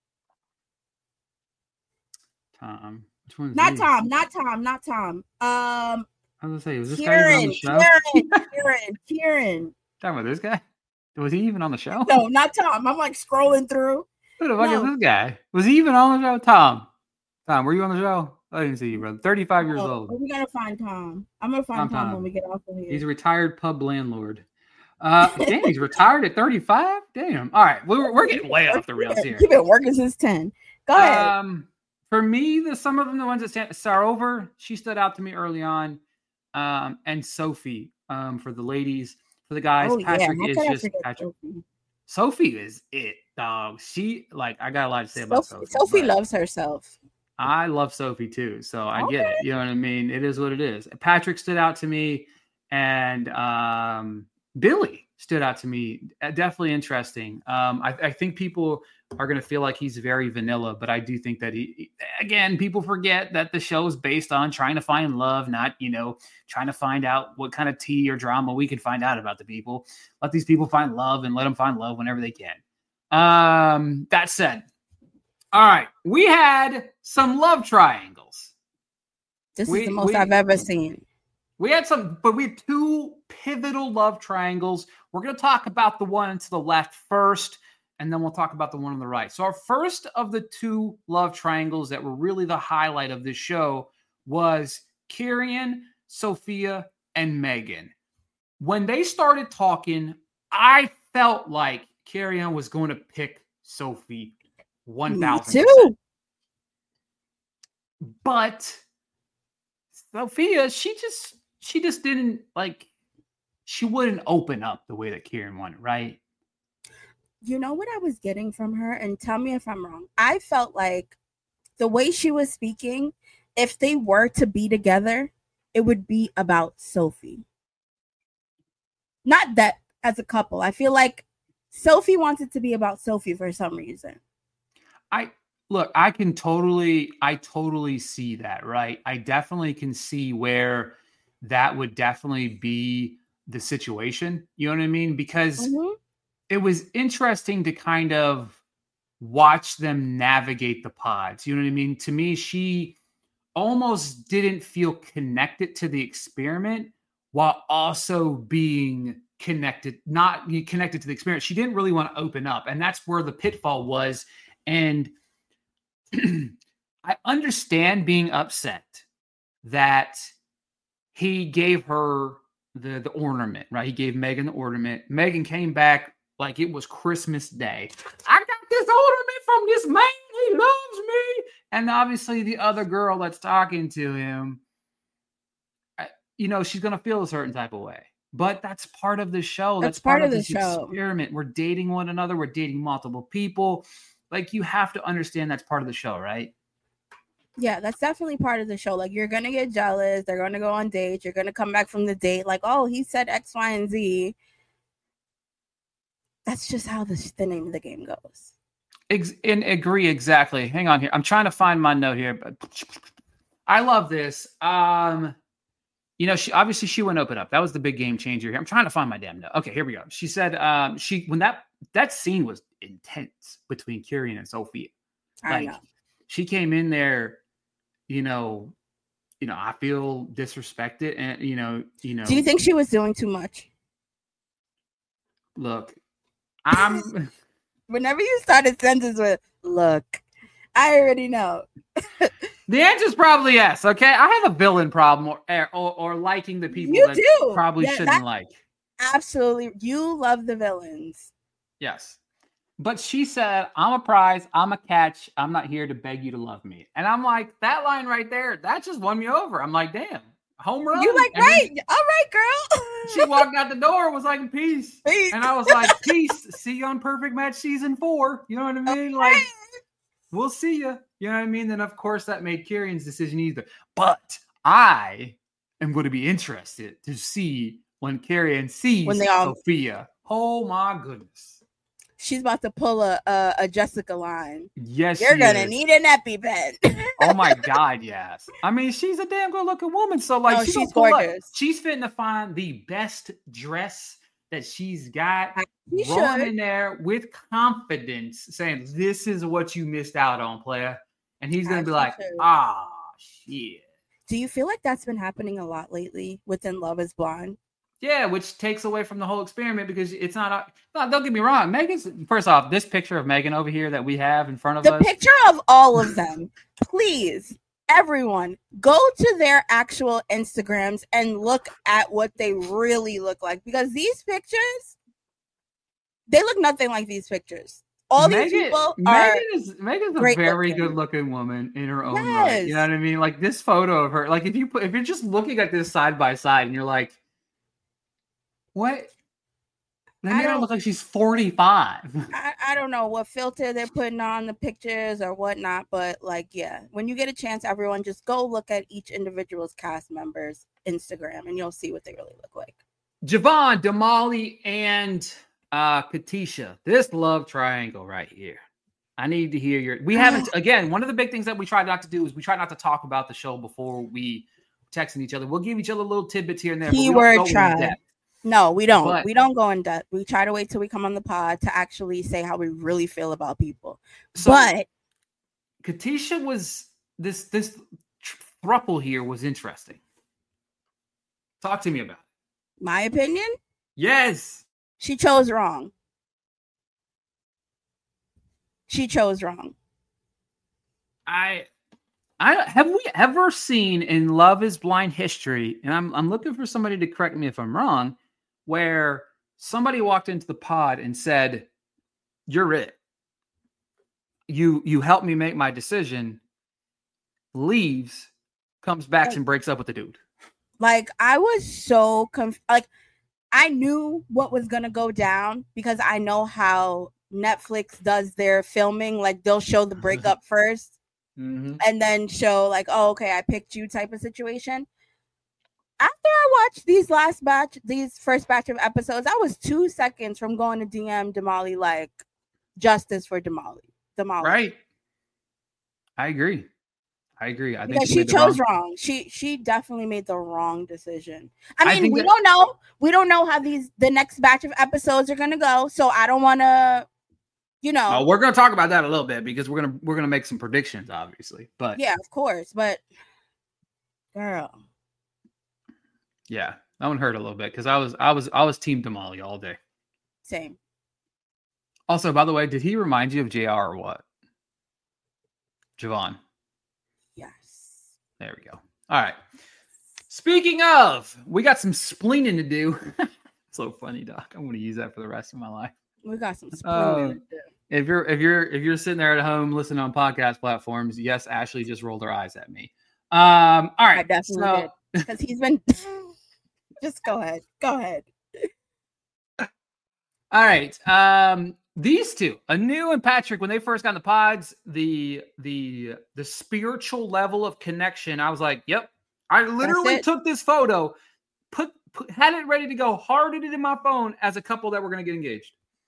Tom. Which one is Not he? Tom. I was gonna say, was this guy even on the show? Kieran. Talking about this guy? Was he even on the show? No, not Tom. I'm like scrolling through. Who the fuck is this guy? Was he even on the show? Tom, were you on the show? I didn't see you, brother. 35 years old. We gotta find Tom. I'm gonna find Tom when we get off of here. He's a retired pub landlord. Damn, he's retired at 35? Damn. All right, we're getting way off the rails here. He's been working since 10. Go ahead. For me, some of them, the ones that stand, Sarover, she stood out to me early on. And Sophie, for the ladies. For the guys, Patrick is just Patrick. Sophie is it, dog. She I got a lot to say about Sophie. Sophie loves herself. I love Sophie too, so I get it. You know what I mean? It is what it is. Patrick stood out to me, and Billy stood out to me. Definitely interesting. I think people are going to feel like he's very vanilla, but I do think that people forget that the show is based on trying to find love, not, trying to find out what kind of tea or drama we can find out about the people. Let these people find love and let them find love whenever they can. That said, all right, we had some love triangles. This is the most I've ever seen. We had two pivotal love triangles. We're going to talk about the one to the left first, and then we'll talk about the one on the right. So our first of the two love triangles that were really the highlight of this show was Kieran, Sophia, and Megan. When they started talking, I felt like Kieran was going to pick Sophie 1,000%. Me too. But Sophia, she just didn't she wouldn't open up the way that Kieran wanted, right? You know what I was getting from her, and tell me if I'm wrong. I felt like the way she was speaking, if they were to be together, it would be about Sophie. Not that as a couple. I feel like Sophie wants it to be about Sophie for some reason. I totally see that, right? I definitely can see where that would definitely be the situation. You know what I mean? Because it was interesting to kind of watch them navigate the pods. You know what I mean? To me, almost didn't feel connected to the experiment while also being not connected to the experience. She didn't really want to open up. And that's where the pitfall was. And I understand being upset that he gave her the ornament, right? He gave Megan the ornament. Megan came back like it was Christmas Day. I got this ornament from this man. He loves me. And obviously the other girl that's talking to him, she's going to feel a certain type of way. But that's part of the show. That's part of the show. Experiment. We're dating one another. We're dating multiple people. Like, you have to understand that's part of the show, right? Yeah, that's definitely part of the show. Like, you're going to get jealous. They're going to go on dates. You're going to come back from the date like, oh, he said X, Y, and Z. That's just how the name of the game goes. And agree, exactly. Hang on here. I'm trying to find my note here. But I love this. She went open up. That was the big game changer here. I'm trying to find my damn note. Okay, here we go. She said when that scene was intense between Kieran and Sophia. I know. She came in there, I feel disrespected, and Do you think she was doing too much? Look, whenever you start a sentence with "look," I already know. The answer is probably yes. Okay, I have a villain problem, or liking the people you that do. probably shouldn't like. Absolutely, you love the villains. Yes, but she said, "I'm a prize. I'm a catch. I'm not here to beg you to love me." And I'm like, that line right there, that just won me over. I'm like, damn, home run. You like, right? All right, girl. She walked out the door, was like, peace. And I was like, peace. See you on Perfect Match season 4. You know what I mean? Okay. Like, we'll see you. You know what I mean? Then, of course, that made Kieran's decision either. But I am going to be interested to see when Kieran sees Sophia. Oh, my goodness. She's about to pull a Jessica line. Yes, you're going to need an EpiPen. Oh, my God, yes. I mean, she's a damn good-looking woman. So, like, she's gorgeous. She's fitting to find the best dress that she's got, rolling in there with confidence, saying, this is what you missed out on, player. And he's going to be like, shit. Do you feel like that's been happening a lot lately within Love is Blind? Yeah, which takes away from the whole experiment because it's not, don't get me wrong. First off, this picture of Megan over here that we have in front of us. The picture of all of them, please, everyone, go to their actual Instagrams and look at what they really look like. Because these pictures, they look nothing like these pictures. All these people are Megan's a very good-looking woman in her own right. You know what I mean? Like, this photo of her, like, if you're just looking at this side by side and you're like, what? That made her look like she's 45. I don't know what filter they're putting on the pictures or whatnot, but like, yeah, when you get a chance, everyone just go look at each individual's cast member's Instagram and you'll see what they really look like. Javon, Damali, and Katisha. This love triangle right here. I need to hear we haven't, again, one of the big things that we try not to do is we try not to talk about the show before we texting each other. We'll give each other little tidbits here and there. Keyword try. No, we don't. We don't go in depth. We try to wait till we come on the pod to actually say how we really feel about people. But Katisha was this throuple here was interesting. Talk to me about it. My opinion? Yes. She chose wrong. She chose wrong. I have we ever seen in Love is Blind history, and I'm looking for somebody to correct me if I'm wrong, where somebody walked into the pod and said, "You're it. You helped me make my decision," leaves, comes back and breaks up with the dude. Like, I was so like, I knew what was gonna go down because I know how Netflix does their filming. Like, they'll show the breakup first. Mm-hmm. And then show like, oh, okay, I picked you type of situation. After I watched these first batch of episodes, I was 2 seconds from going to DM Damali like, justice for Damali. Right. I agree. I think she chose wrong. She definitely made the wrong decision. I mean, we don't know how the next batch of episodes are gonna go, so I don't want to. We're going to talk about that a little bit because we're going to make some predictions, obviously. But yeah, of course. But Girl. Yeah, that one hurt a little bit because I was Team Damali all day. Same. Also, by the way, did he remind you of JR or what? Javon. Yes. There we go. All right. Speaking of, we got some spleening to do. So funny, Doc. I'm going to use that for the rest of my life. We got some spleening to do. If you're sitting there at home listening on podcast platforms, yes, Ashley just rolled her eyes at me. All right. I definitely did. Because he's been just go ahead. Go ahead. All right. These two, Anu and Patrick, when they first got in the pods, the spiritual level of connection, I was like, yep. I literally took this photo, had it ready to go, hearted it in my phone as a couple that were going to get engaged.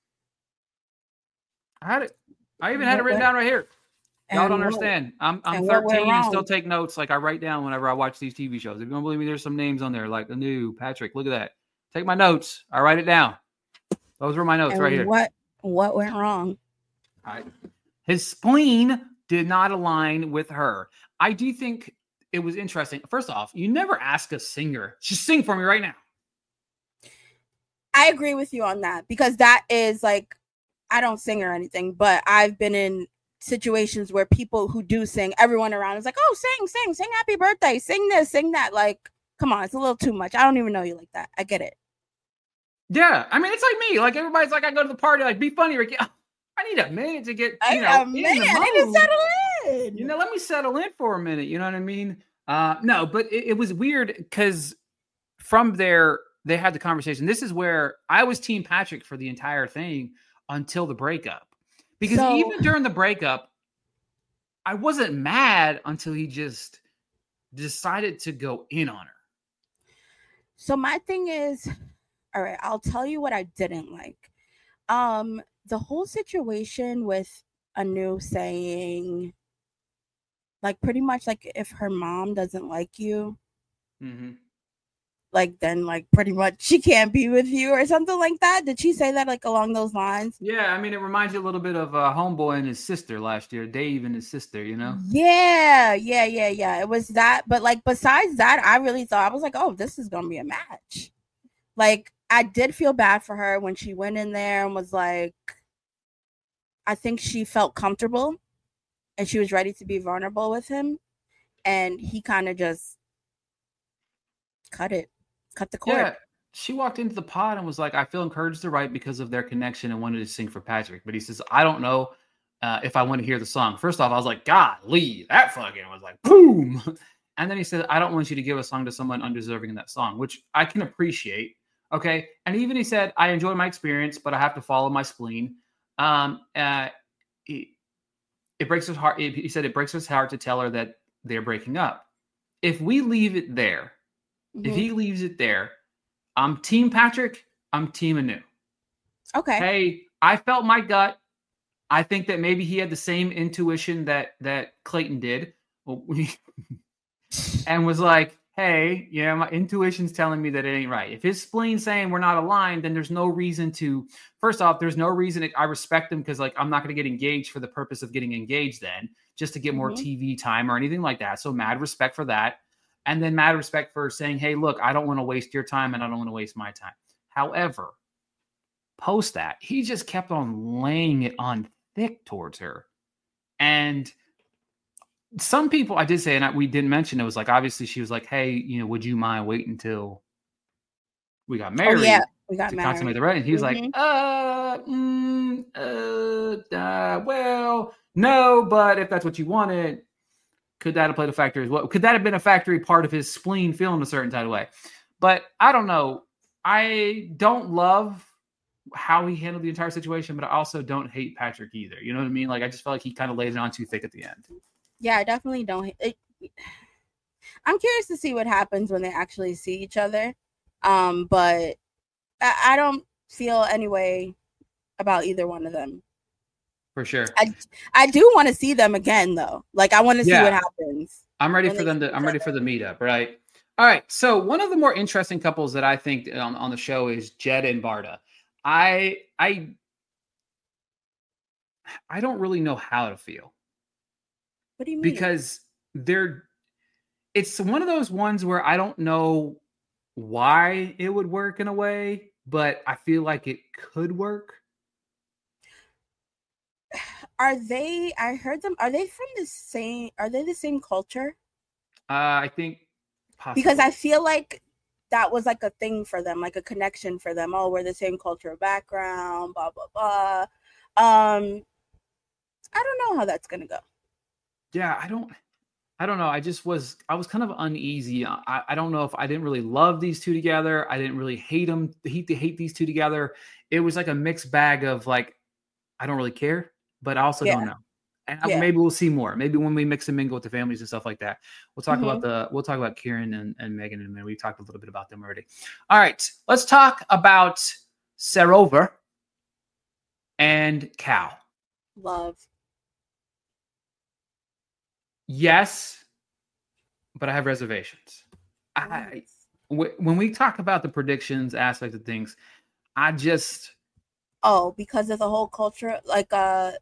I had it. I even had it written down right here. Y'all don't understand. I'm 13 and still take notes. Like I write down whenever I watch these TV shows. If you don't believe me, there's some names on there like Anu, Patrick. Look at that. Take my notes. I write it down. Those were my notes right here. What went wrong? His spleen did not align with her. I do think it was interesting. First off, you never ask a singer. Just sing for me right now. I agree with you on that because that is like, I don't sing or anything, but I've been in situations where people who do sing, everyone around is like, oh, sing happy birthday, sing this, sing that. Like, come on, it's a little too much. I don't even know you like that. I get it. Yeah, I mean, it's like me. Like everybody's like, I go to the party, like, be funny, Ricky. I need a minute to get, I need to settle in. You know, let me settle in for a minute. You know what I mean? No, but it was weird because from there, they had the conversation. This is where I was Team Patrick for the entire thing until the breakup. Because even during the breakup, I wasn't mad until he just decided to go in on her. So my thing is, all right, I'll tell you what I didn't like. The whole situation with Anu saying, like, pretty much like if her mom doesn't like you, like then like pretty much she can't be with you or something like that. Did she say that like along those lines? Yeah, I mean, it reminds you a little bit of Homeboy and his sister last year, Dave and his sister, you know? Yeah. It was that. But like besides that, I really thought, I was like, oh, this is gonna be a match. Like I did feel bad for her when she went in there and was like, I think she felt comfortable and she was ready to be vulnerable with him. And he kind of just cut the cord. Yeah, she walked into the pod and was like, I feel encouraged to write because of their connection and wanted to sing for Patrick. But he says, I don't know if I want to hear the song. First off, I was like, golly, that fucking was like, boom. And then he said, I don't want you to give a song to someone undeserving in that song, which I can appreciate. Okay. And even he said, I enjoy my experience, but I have to follow my spleen. It breaks his heart. He said it breaks his heart to tell her that they're breaking up. If we leave it there, if he leaves it there, I'm Team Patrick. I'm Team Anu. Okay. Hey, I felt my gut. I think that maybe he had the same intuition that Clayton did, and was like, "Hey, yeah, my intuition's telling me that it ain't right." If his spleen's saying we're not aligned, then there's no reason to. First off, there's no reason. I respect him because, like, I'm not going to get engaged for the purpose of getting engaged. Then just to get more TV time or anything like that. So mad respect for that. And then mad respect for saying, hey, look, I don't want to waste your time and I don't want to waste my time. However, post that, he just kept on laying it on thick towards her. And some people, I did say, and we didn't mention, it was like, obviously she was like, hey, you know, would you mind waiting until we got married? Oh, yeah, we got to married. Consummate the wedding. He was like, well, no, but if that's what you wanted, could that have played a factor as well? Could that have been a factory part of his spleen feeling a certain type of way? But I don't know. I don't love how he handled the entire situation, but I also don't hate Patrick either. You know what I mean? Like, I just felt like he kind of laid it on too thick at the end. Yeah, I definitely don't. I'm curious to see what happens when they actually see each other. But I don't feel any way about either one of them. For sure. I do want to see them again, though. Like, I want to see what happens. I'm ready for them I'm ready for the meetup, right? All right. So one of the more interesting couples that I think on the show is Jed and Barda. I don't really know how to feel. What do you mean? Because it's one of those ones where I don't know why it would work in a way, but I feel like it could work. Are they? I heard them. Are they from the same? Are they the same culture? I think possibly. Because I feel like that was like a thing for them, like a connection for them. Oh, we're the same cultural background, blah blah blah. I don't know how that's gonna go. Yeah, I don't know. I was kind of uneasy. I don't know if I didn't really love these two together. I didn't really hate these two together. It was like a mixed bag of like, I don't really care, but I also don't know. And maybe we'll see more. Maybe when we mix and mingle with the families and stuff like that, we'll talk about Kieran and Megan in a minute. We talked a little bit about them already. All right, let's talk about Sarover and Cal. Love. Yes, but I have reservations. When we talk about the predictions aspect of things, I just because of the whole culture, like her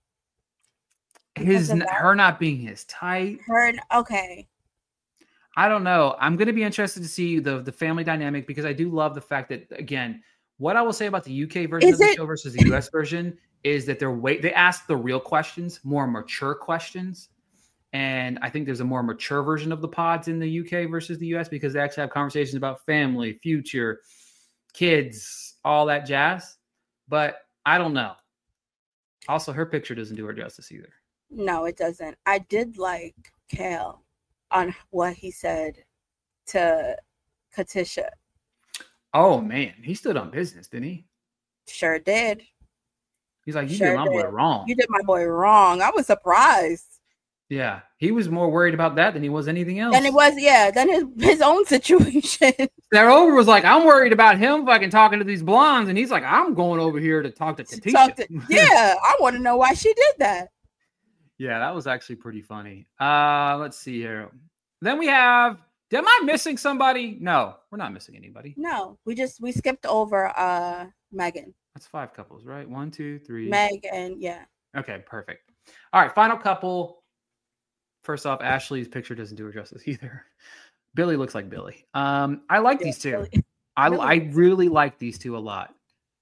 not being his type. Okay. I don't know. I'm going to be interested to see the family dynamic because I do love the fact that, again, what I will say about the UK version of the show versus the US version is that they ask the real questions, more mature questions. And I think there's a more mature version of the pods in the UK versus the US because they actually have conversations about family, future, kids, all that jazz. But I don't know. Also, her picture doesn't do her justice either. No, it doesn't. I did like Cal on what he said to Katisha. Oh, man. He stood on business, didn't he? Sure did. He's like, you did my boy wrong. You did my boy wrong. I was surprised. Yeah, he was more worried about that than he was anything else. Than his own situation. Sarover was like, I'm worried about him fucking talking to these blondes, and he's like, I'm going over here to talk to Katisha. I want to know why she did that. Yeah, that was actually pretty funny. Let's see here. Then we have. Am I missing somebody? No, we're not missing anybody. No, we skipped over Megan. That's 5 couples, right? 1, 2, 3. Megan, yeah. Okay, perfect. All right, final couple. First off, Ashley's picture doesn't do her justice either. Billy looks like Billy. I like these two. I really like these two a lot.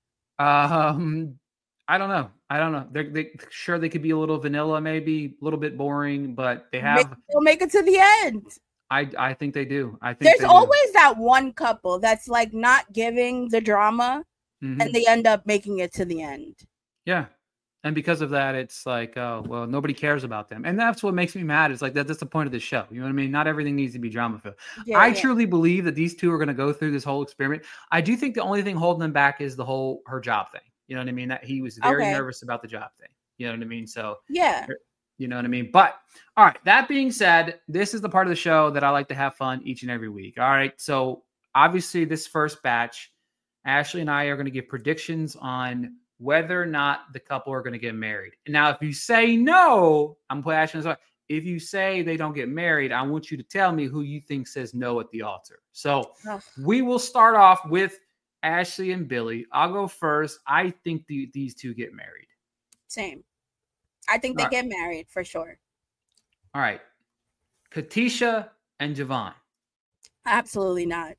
I don't know. They could be a little vanilla, maybe a little bit boring, but they'll make it to the end. I think they do. I think there's always that one couple that's like not giving the drama, and they end up making it to the end. Yeah. And because of that, it's like, oh, well, nobody cares about them. And that's what makes me mad. It's like, that's the point of the show. You know what I mean? Not everything needs to be drama-filled. I truly believe that these two are going to go through this whole experiment. I do think the only thing holding them back is the whole her job thing. You know what I mean? That he was very nervous about the job thing. You know what I mean? So, yeah. You know what I mean? But, all right, that being said, this is the part of the show that I like to have fun each and every week. All right, so obviously this first batch, Ashley and I are going to give predictions on whether or not the couple are going to get married. Now, if you say no, I'm putting Ashley on the spot. If you say they don't get married, I want you to tell me who you think says no at the altar. So we will start off with Ashley and Billy. I'll go first. I think these two get married. Same. I think they get married for sure. All right. Katisha and Javon. Absolutely not.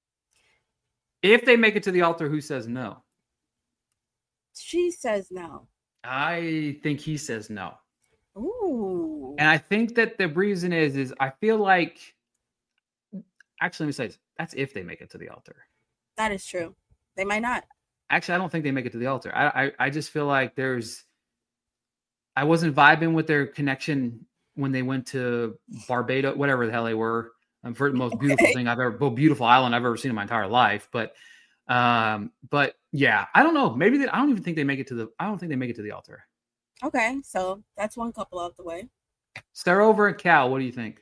If they make it to the altar, who says no? She says no. I think he says no. Ooh. And I think that the reason is I feel like, actually, let me say this. That's if they make it to the altar. That is true. They might not. Actually, I don't think they make it to the altar. I just feel like I wasn't vibing with their connection when they went to Barbados, whatever the hell they were. For the most beautiful beautiful island I've ever seen in my entire life. But yeah, I don't know. Maybe I don't even think they make it to the altar. Okay, so that's one couple out the way. Sarover and Cal, what do you think?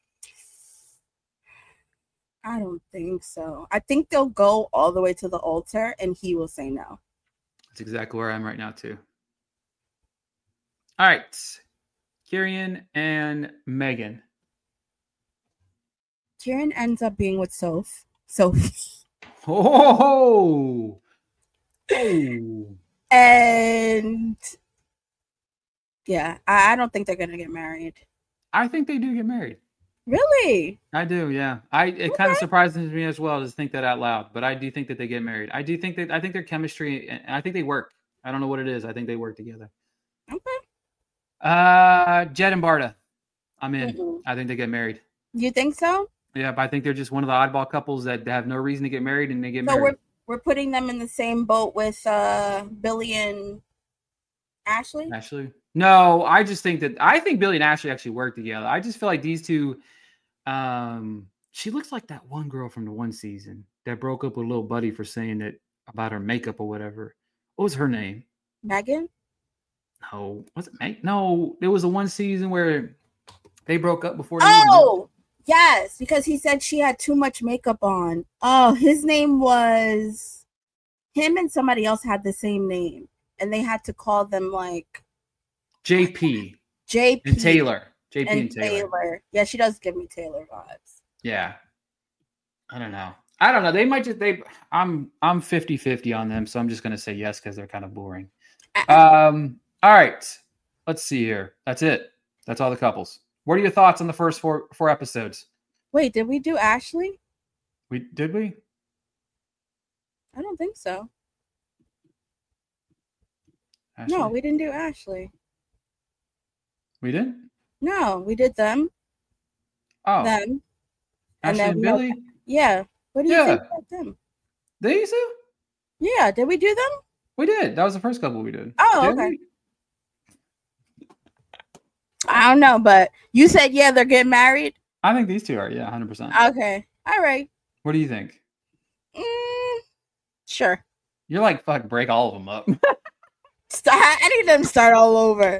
I don't think so. I think they'll go all the way to the altar and he will say no. That's exactly where I am right now too. All right. Kieran and Megan. Kieran ends up being with Sophie. Oh. And yeah, I don't think they're going to get married. I think they do get married. Really? I do, yeah. It kind of surprises me as well to think that out loud, but I do think that they get married. I think their chemistry, and I think they work. I don't know what it is. I think they work together. Okay. Jed and Barta. I'm in. Mm-mm. I think they get married. You think so? Yeah, but I think they're just one of the oddball couples that have no reason to get married, and they get So married. we're putting them in the same boat with Billy and Ashley? Ashley? No, I think Billy and Ashley actually work together. I just feel like these two. She looks like that one girl from the one season that broke up with little buddy for saying that about her makeup or whatever. What was her name? Megan? No, was it Meg? No, there was a one season where they broke up before. Oh, yes, because he said she had too much makeup on. Oh, his name was him and somebody else had the same name, and they had to call them like JP and Taylor. JP and Taylor. Yeah, she does give me Taylor vibes. Yeah. I don't know. They might just I'm 50-50 on them, so I'm just gonna say yes because they're kind of boring. All right. Let's see here. That's it. That's all the couples. What are your thoughts on the first four episodes? Wait, did we do Ashley? Did we? I don't think so. Ashley? No, we didn't do Ashley. We didn't? No, we did them. Oh. Them. Ashley and Billy? Yeah. What do you think about them? They used to? Yeah. Did we do them? We did. That was the first couple we did. Oh, okay. I don't know, but you said, yeah, they're getting married? I think these two are, 100%. Okay. All right. What do you think? Sure. You're like, fuck, break all of them up. I need them to start all over.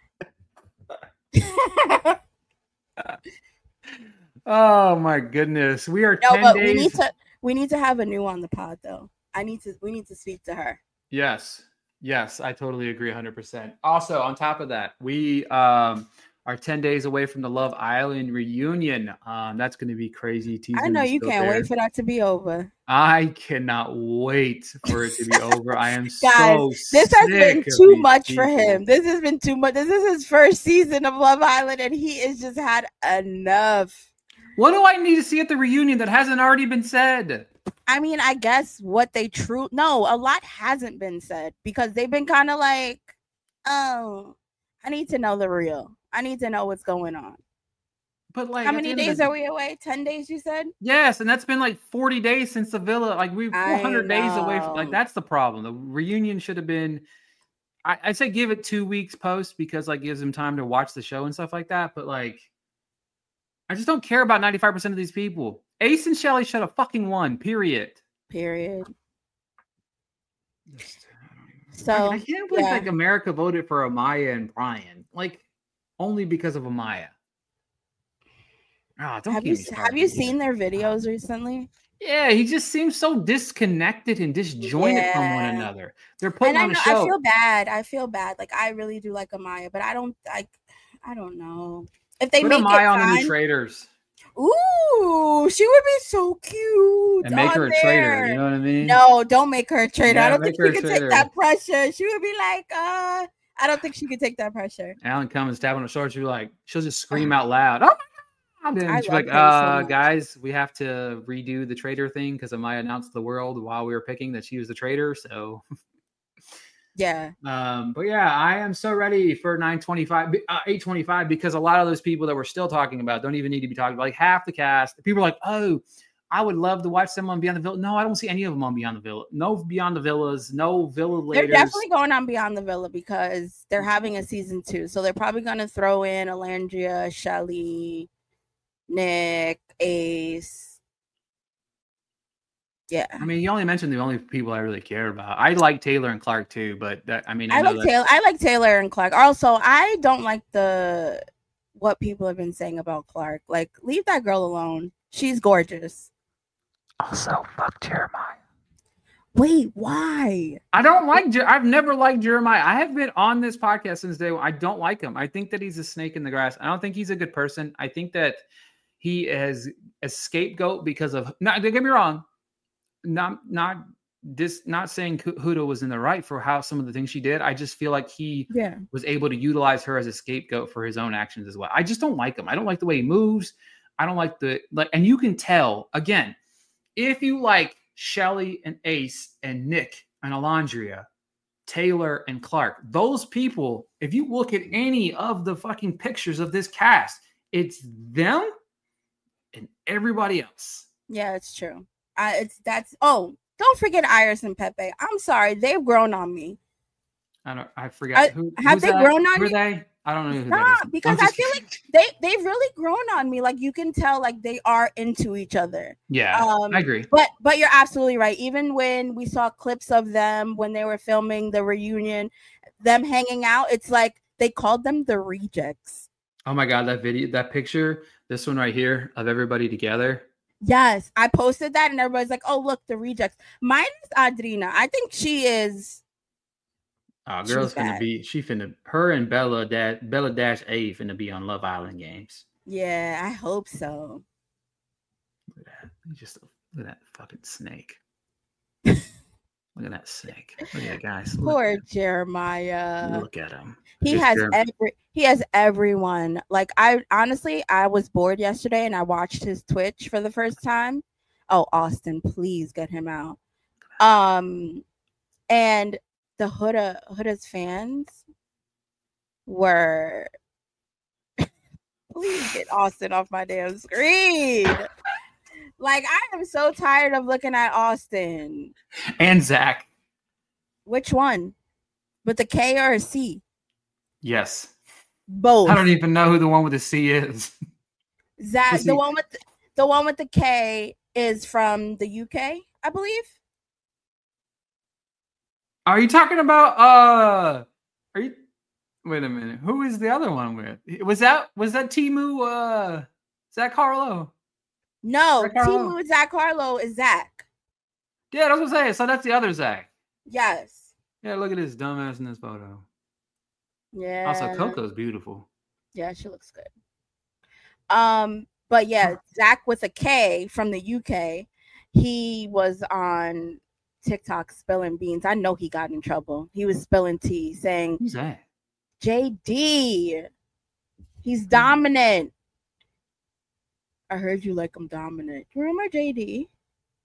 Oh my goodness. We are 10 but days. we need to have a new on the pod though. We need to speak to her. Yes, I totally agree 100%. Also, on top of that, we are 10 days away from the Love Island reunion. That's going to be crazy. I know you can't wait for that to be over. I cannot wait for it to be over. I am Guys, this has been too much for him. This has been too much. This is his first season of Love Island, and he has just had enough. What do I need to see at the reunion that hasn't already been said? I mean, I guess a lot hasn't been said because they've been kind of like, oh, I need to know the real. I need to know what's going on. But like, how many days are we away? 10 days, you said? Yes, and that's been like 40 days since the villa. Like we're 400 days away from. Like that's the problem. The reunion should have been. I say give it 2 weeks post because like gives them time to watch the show and stuff like that. But like, I just don't care about 95% of these people. Ace and Shelly should have fucking won. Period. So I can't believe like America voted for Amaya and Brian, like only because of Amaya. Oh, have you seen their videos recently? Yeah, he just seems so disconnected and disjointed from one another. They're putting on a show. I feel bad. Like I really do like Amaya, but I don't know if they put make Amaya it on the New Traders. Ooh, she would be so cute. And make her a trader. You know what I mean? No, don't make her a trader. Yeah, I don't think she could take that pressure. She would be like, I don't think she could take that pressure. Alan comes tapping on the shoulder. She'll just scream out loud. Oh my God. And she's like, guys, we have to redo the trader thing because Amaya announced to the world while we were picking that she was the trader. So yeah. But yeah, I am so ready for 825 because a lot of those people that we're still talking about don't even need to be talking about. Like half the cast, people are like, oh, I would love to watch them on Beyond the Villa. No, I don't see any of them on Beyond the Villa. No Beyond the Villas, no Villa Laters. They're definitely going on Beyond the Villa because they're having a season 2. So they're probably going to throw in Alandria, Shelly, Nick, Ace. Yeah, I mean, you only mentioned the only people I really care about. I like Taylor and Clark too, but I like Taylor and Clark. Also, I don't like what people have been saying about Clark. Like, leave that girl alone. She's gorgeous. Also, fuck Jeremiah. Wait, why? I've never liked Jeremiah. I have been on this podcast since day one. I don't like him. I think that he's a snake in the grass. I don't think he's a good person. I think that he is a scapegoat because of. Don't get me wrong. Not saying Huda was in the right for how some of the things she did. I just feel like he was able to utilize her as a scapegoat for his own actions as well. I just don't like him. I don't like the way he moves. I don't like and you can tell again, if you like Shelly and Ace and Nick and Alondria, Taylor and Clark, those people, if you look at any of the fucking pictures of this cast, it's them and everybody else. Yeah, it's true. Don't forget Iris and Pepe. I'm sorry, they've grown on me. I forgot. Have they grown on you? They? I don't know who that is. Because I feel like they've really grown on me. Like you can tell, like they are into each other. Yeah, I agree. But you're absolutely right. Even when we saw clips of them when they were filming the reunion, them hanging out, it's like they called them the Rejects. Oh my God, that picture, this one right here of everybody together. Yes, I posted that and everybody's like, "Oh, look, the Rejects." Mine is Adrina. I think she is. Oh, girl's her and Bella Dash A finna be on Love Island games. Yeah, I hope so. Look at that. Look at that fucking snake. Look at that snake. Look at that, guys. Poor Jeremiah. Look at him. He has everyone. Like I was bored yesterday and I watched his Twitch for the first time. Oh, Austin, please get him out. And the Huda's fans were please get Austin off my damn screen. Like I am so tired of looking at Austin. And Zach. Which one? With the K or a C? Yes. Both. I don't even know who the one with the C is. Zach, the one with the K is from the UK, I believe. Are you talking about wait a minute. Who is the other one with? Was that Timu Zach Carlo? No, Timu Zach Carlo is Zach. Yeah, that's what I'm saying. So that's the other Zach. Yes. Yeah, look at this dumbass in this photo. Yeah. Also, Coco's beautiful. Yeah, she looks good. But yeah, Zach with a K from the UK. He was on TikTok spilling beans. I know he got in trouble. He was spilling tea saying, "Who's that? JD. He's dominant. I heard you like him dominant. You remember JD? Is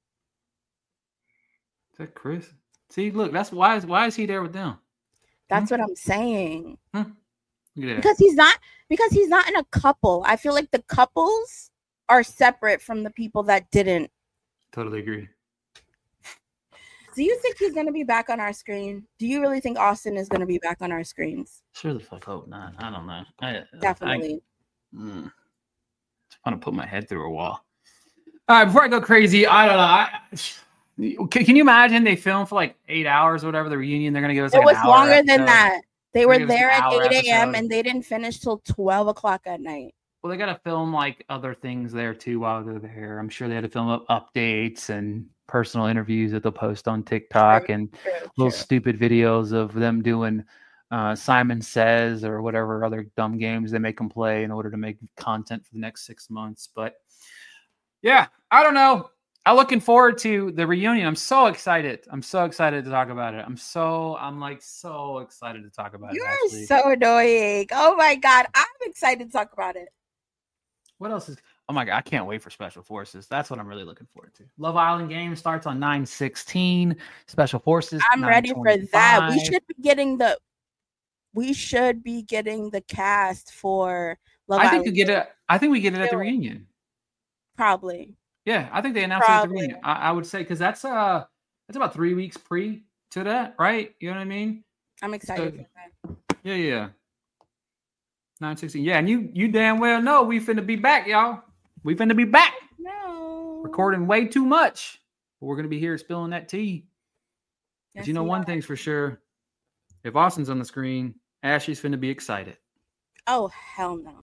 that Chris? See, look, that's why is he there with them? That's what I'm saying. Look at that. Because he's not in a couple. I feel like the couples are separate from the people that didn't. Totally agree. Do you think he's going to be back on our screen? Do you really think Austin is going to be back on our screens? Sure the fuck hope not. I don't know. Definitely. I want to put my head through a wall. All right, before I go crazy, I don't know. Can you imagine they filmed for like 8 hours or whatever, the reunion? They're going to give us like it was an hour longer episode. than that. They were there at 8 a.m. episode. and they didn't finish till 12 o'clock at night. Well, they got to film like other things there too while they're there. I'm sure they had to film up updates and personal interviews that they'll post on TikTok and little stupid videos of them doing Simon Says or whatever other dumb games they make them play in order to make content for the next 6 months. But yeah, I don't know. I'm looking forward to the reunion. I'm so excited. I'm so excited to talk about it. I'm so excited to talk about it. You're so annoying. Oh my God. I'm excited to talk about it. What else is? Oh my God, I can't wait for Special Forces. That's what I'm really looking forward to. Love Island game starts on 9/16. Special Forces. I'm ready for that. We should be getting the cast for Love Island. I think we get it at the reunion. Probably. Yeah, I think they announced it at the reunion. I would say because that's about 3 weeks pre to that, right? You know what I mean? I'm excited for that. Yeah. 9/16. Yeah, and you damn well know we finna be back, y'all. We finna be back. No. Recording way too much. But we're gonna be here spilling that tea. Yes, But you know one thing's for sure. If Austin's on the screen, Ashley's finna be excited. Oh, hell no.